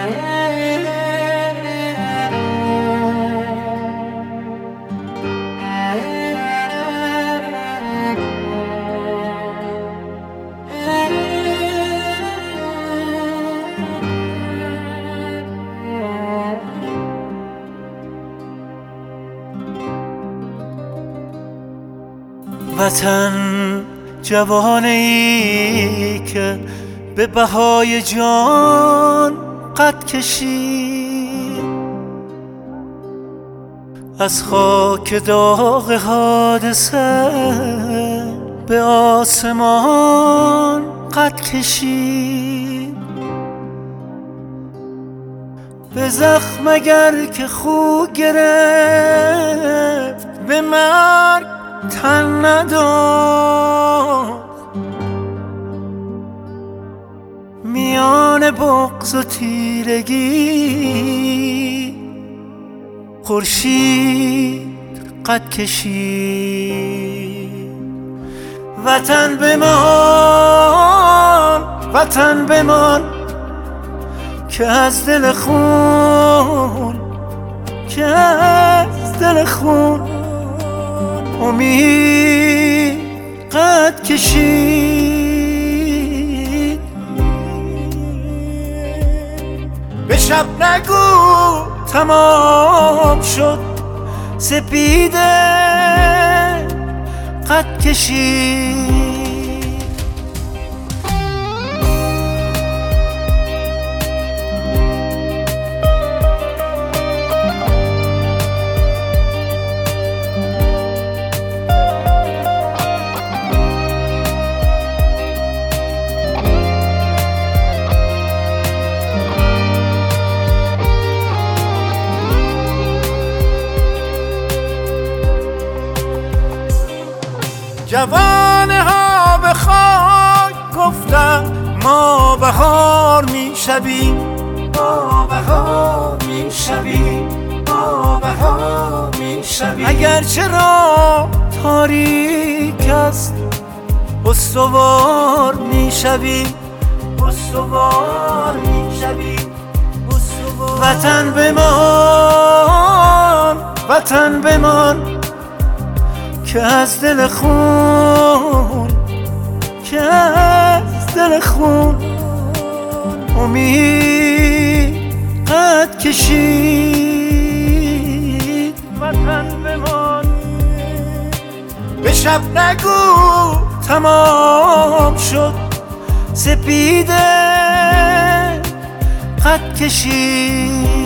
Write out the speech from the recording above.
وطن جوانه ای که به بهای جان قد کشید، از خاک داغ حادثه به آسمان قد کشید. به زخم اگر که خو گرفت به مرگ تن نداد، میان بغض و تیرگی خورشید قد کشید. وطن بمان، وطن بمان که از دل خون، که از دل خون امید قد کشید. به شب نگو تمام شد، سپیده قد کشید. جوانه ها به خاک گفتن ما بهار می شویم، ما بهار می شویم، ما بهار می شویم. اگرچه راه تاریک است استوار می شویم، استوار می شویم. وطن بمان، وطن بمان که از دل خون، که از دل خون امید قد کشید. وطن بمان، به شب نگو تمام شد، سپیده قد کشید.